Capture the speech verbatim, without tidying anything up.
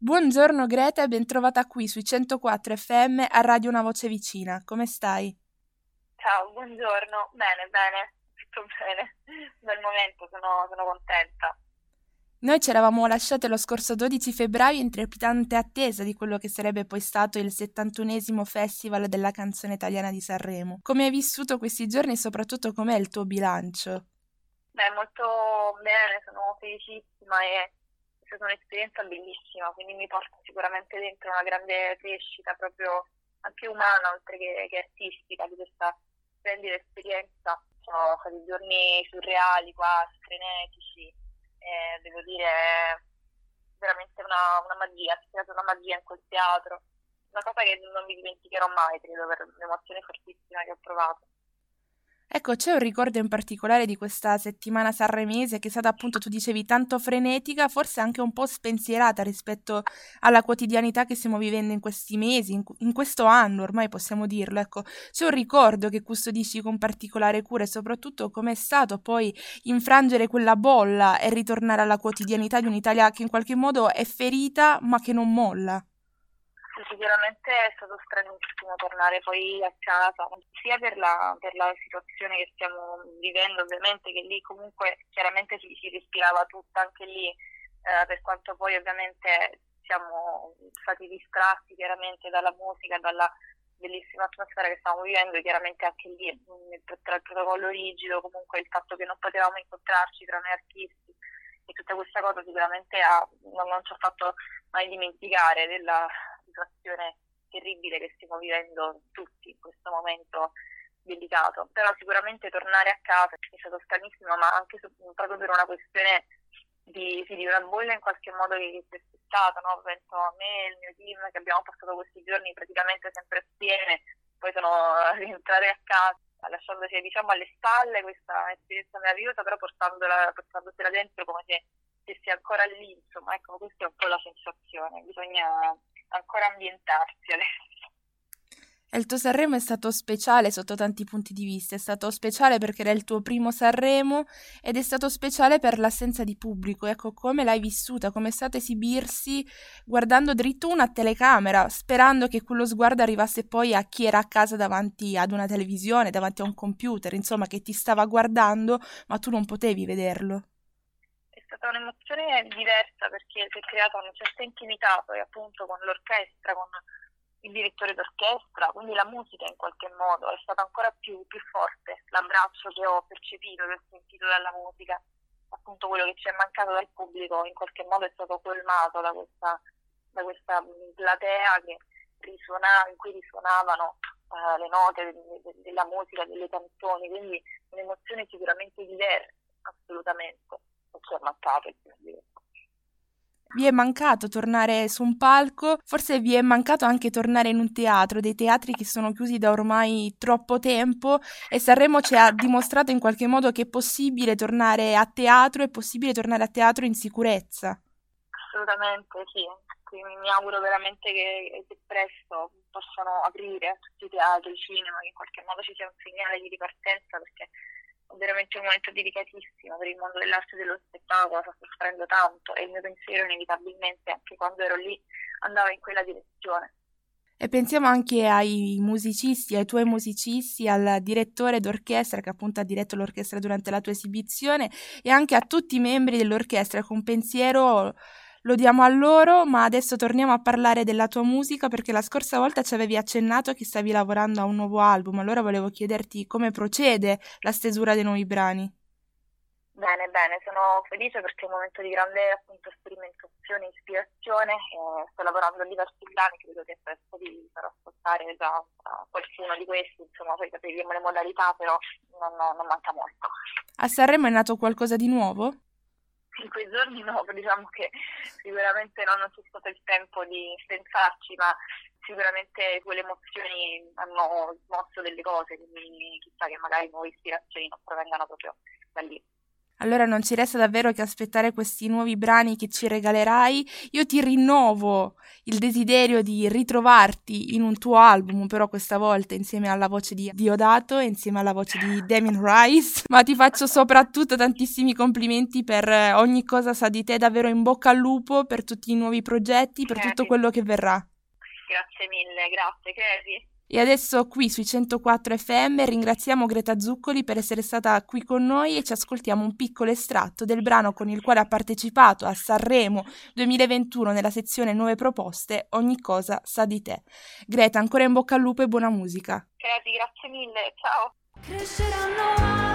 Buongiorno Greta e bentrovata qui sui centoquattro F M a Radio Una Voce Vicina. Come stai? Ciao, buongiorno. Bene, bene, tutto bene. Bel momento, sono, sono contenta. Noi ci eravamo lasciate lo scorso dodici febbraio in trepidante attesa di quello che sarebbe poi stato il settantunesimo Festival della canzone italiana di Sanremo. Come hai vissuto questi giorni e soprattutto com'è il tuo bilancio? Beh, molto bene, sono felicissima e è stata un'esperienza bellissima, quindi mi porta sicuramente dentro una grande crescita proprio anche umana, oltre che, che artistica, di questa splendida esperienza. Sono stati giorni surreali, quasi frenetici, e devo dire veramente una, una magia, è stata una magia in quel teatro, una cosa che non mi dimenticherò mai, credo, per l'emozione fortissima che ho provato. Ecco, c'è un ricordo in particolare di questa settimana sanremese che è stata appunto, tu dicevi, tanto frenetica, forse anche un po' spensierata rispetto alla quotidianità che stiamo vivendo in questi mesi, in, in questo anno, ormai possiamo dirlo, ecco. C'è un ricordo che custodisci con particolare cura e soprattutto com'è stato poi infrangere quella bolla e ritornare alla quotidianità di un'Italia che in qualche modo è ferita ma che non molla. Sì, sicuramente è stato stranissimo tornare poi a casa, sia per la, per la situazione che stiamo vivendo, ovviamente, che lì comunque chiaramente si, si respirava tutta, anche lì, eh, per quanto poi ovviamente siamo stati distratti chiaramente dalla musica, dalla bellissima atmosfera che stiamo vivendo, chiaramente anche lì mh, tra il protocollo rigido, comunque il fatto che non potevamo incontrarci tra noi artisti e tutta questa cosa sicuramente ha, non, non ci ha fatto mai dimenticare della situazione terribile che stiamo vivendo tutti in questo momento delicato. Però sicuramente tornare a casa è stato stranissimo, ma anche su, proprio per una questione di, sì, di una bolla in qualche modo che c'è stata, no? Penso a me e il mio team che abbiamo passato questi giorni praticamente sempre assieme, poi sono rientrate a casa lasciandoci diciamo alle spalle questa esperienza meravigliosa, però portandola, portandosela dentro come se stessi ancora lì, insomma, ecco, questa è un po' la sensazione, bisogna ancora ambientarsi adesso. E il tuo Sanremo è stato speciale sotto tanti punti di vista, è stato speciale perché era il tuo primo Sanremo ed è stato speciale per l'assenza di pubblico. Ecco, come l'hai vissuta, come è stato esibirsi guardando dritto una telecamera, sperando che quello sguardo arrivasse poi a chi era a casa davanti ad una televisione, davanti a un computer, insomma, che ti stava guardando, ma tu non potevi vederlo. È stata un'emozione diversa perché si è creata una certa intimità poi appunto con l'orchestra, con il direttore d'orchestra, quindi la musica in qualche modo è stata ancora più, più forte, l'abbraccio che ho percepito, che ho sentito dalla musica, appunto quello che ci è mancato dal pubblico in qualche modo è stato colmato da questa, da questa platea che risuona, in cui risuonavano uh, le note de, de, della musica, delle canzoni, quindi un'emozione sicuramente diversa, assolutamente, e ci è mancato il pubblico. Vi è mancato tornare su un palco, forse vi è mancato anche tornare in un teatro, dei teatri che sono chiusi da ormai troppo tempo e Sanremo ci ha dimostrato in qualche modo che è possibile tornare a teatro, è possibile tornare a teatro in sicurezza. Assolutamente sì, quindi mi auguro veramente che, che presto possano aprire tutti i teatri, i cinema, che in qualche modo ci sia un segnale di ripartenza perché è veramente un momento delicatissimo per il mondo dell'arte e dello spettacolo, sta soffrendo tanto e il mio pensiero inevitabilmente anche quando ero lì andava in quella direzione. E pensiamo anche ai musicisti, ai tuoi musicisti, al direttore d'orchestra che appunto ha diretto l'orchestra durante la tua esibizione e anche a tutti i membri dell'orchestra. Con pensiero lo diamo a loro, ma adesso torniamo a parlare della tua musica perché la scorsa volta ci avevi accennato che stavi lavorando a un nuovo album, allora volevo chiederti come procede la stesura dei nuovi brani. Bene, bene, sono felice perché è un momento di grande appunto sperimentazione e ispirazione, eh, sto lavorando a diversi brani, credo che presto vi farò ascoltare già uh, qualcuno di questi, insomma poi capiremo le modalità, però non, non, non manca molto. A Sanremo è nato qualcosa di nuovo? In quei giorni no, diciamo che sicuramente no, non c'è stato il tempo di pensarci, ma sicuramente quelle emozioni hanno smosso delle cose, quindi chissà che magari nuove ispirazioni non provengano proprio da lì. Allora non ci resta davvero che aspettare questi nuovi brani che ci regalerai. Io ti rinnovo il desiderio di ritrovarti in un tuo album, però questa volta insieme alla voce di Diodato e insieme alla voce di Damien Rice. Ma ti faccio soprattutto tantissimi complimenti per ogni cosa sa di te, davvero in bocca al lupo per tutti i nuovi progetti, per tutto quello che verrà. Grazie mille, grazie Cresi. E adesso qui sui centoquattro F M ringraziamo Greta Zuccoli per essere stata qui con noi e ci ascoltiamo un piccolo estratto del brano con il quale ha partecipato a Sanremo duemilaventuno nella sezione Nuove Proposte, Ogni cosa sa di te. Greta, ancora in bocca al lupo e buona musica. Cresi, grazie mille, ciao. Cresceranno